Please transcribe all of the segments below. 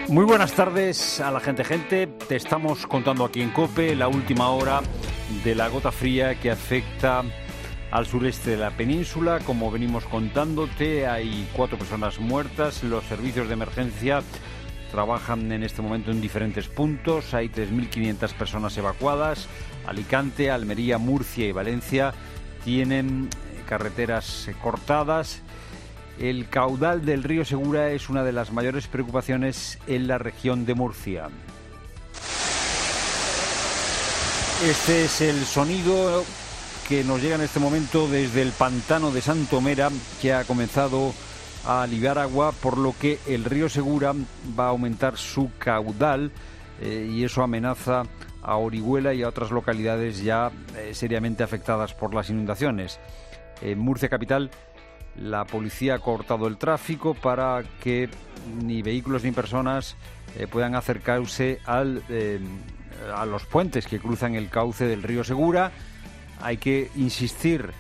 Muy buenas tardes a la gente. Te estamos contando aquí en COPE la última hora de la gota fría que afecta al sureste de la península. Como venimos contándote, hay 4 personas muertas. Los servicios de emergencia trabajan en este momento en diferentes puntos. Hay 3.500 personas evacuadas. Alicante, Almería, Murcia y Valencia tienen carreteras cortadas. El caudal del río Segura es una de las mayores preocupaciones en la región de Murcia. Este es el sonido que nos llega en este momento desde el pantano de Santomera, que ha comenzado a liberar agua, por lo que el río Segura va a aumentar su caudal y eso amenaza a Orihuela y a otras localidades ya seriamente afectadas por las inundaciones. En Murcia capital, la policía ha cortado el tráfico para que ni vehículos ni personas puedan acercarse a los puentes que cruzan el cauce del río Segura. Hay que insistir,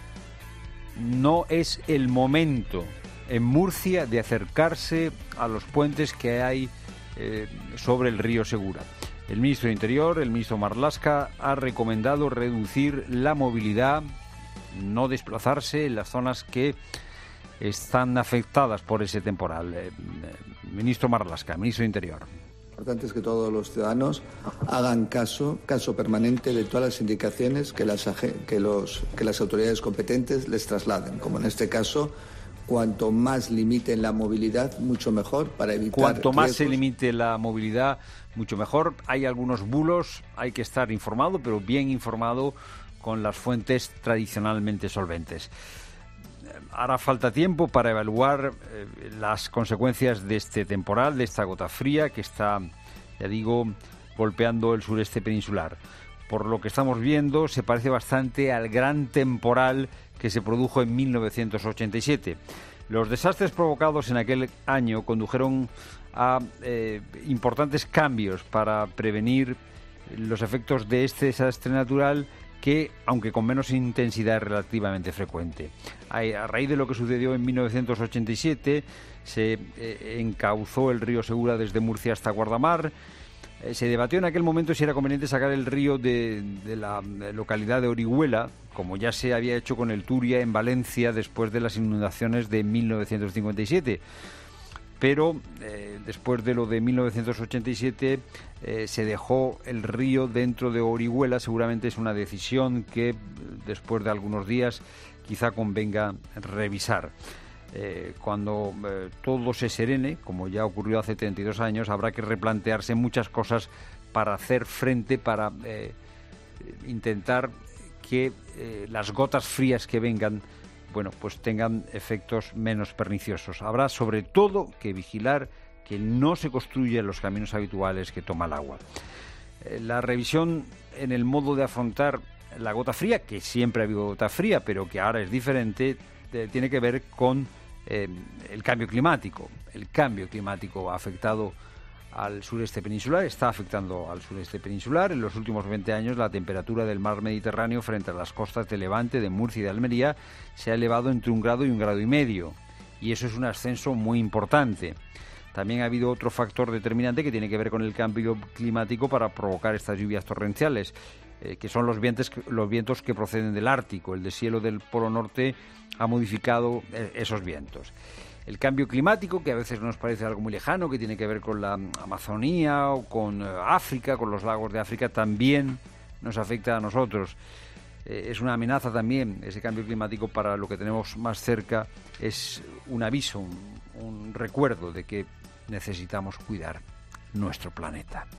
no es el momento en Murcia de acercarse a los puentes que hay sobre el río Segura. El ministro de Interior, el ministro Marlaska, ha recomendado reducir la movilidad, no desplazarse en las zonas que están afectadas por ese temporal. Ministro Marlaska, ministro de Interior. Lo importante es que todos los ciudadanos hagan caso permanente de todas las indicaciones que las autoridades competentes les trasladen. Como en este caso, cuanto más limiten la movilidad, mucho mejor para evitar Cuanto más riesgos. se limite la movilidad, mucho mejor. Hay algunos bulos, hay que estar informado, pero bien informado con las fuentes tradicionalmente solventes. Hará falta tiempo para evaluar las consecuencias de este temporal, de esta gota fría que está, ya digo, golpeando el sureste peninsular. Por lo que estamos viendo, se parece bastante al gran temporal que se produjo en 1987. Los desastres provocados en aquel año condujeron a importantes cambios para prevenir los efectos de este desastre natural que, aunque con menos intensidad, es relativamente frecuente. A raíz de lo que sucedió en 1987, se encauzó el río Segura desde Murcia hasta Guardamar. Se debatió en aquel momento si era conveniente sacar el río de la localidad de Orihuela, como ya se había hecho con el Turia en Valencia después de las inundaciones de 1957. Pero después de lo de 1987 se dejó el río dentro de Orihuela. Seguramente es una decisión que después de algunos días quizá convenga revisar. Cuando todo se serene, como ya ocurrió hace 32 años, habrá que replantearse muchas cosas para hacer frente, para intentar que las gotas frías que vengan, bueno, pues tengan efectos menos perniciosos. Habrá sobre todo que vigilar que no se construyan los caminos habituales que toma el agua. La revisión en el modo de afrontar la gota fría, que siempre ha habido gota fría, pero que ahora es diferente, tiene que ver con el cambio climático. El cambio climático ha afectado al sureste peninsular, está afectando al sureste peninsular. En los últimos 20 años la temperatura del mar Mediterráneo frente a las costas de Levante, de Murcia y de Almería se ha elevado entre 1 grado y 1,5 grados, y eso es un ascenso muy importante. También ha habido otro factor determinante que tiene que ver con el cambio climático para provocar estas lluvias torrenciales, que son los vientos que proceden del Ártico. El deshielo del Polo Norte ha modificado esos vientos. El cambio climático, que a veces nos parece algo muy lejano, que tiene que ver con la Amazonía o con África, con los lagos de África, también nos afecta a nosotros. Es una amenaza también ese cambio climático para lo que tenemos más cerca. Es un aviso, un recuerdo de que necesitamos cuidar nuestro planeta.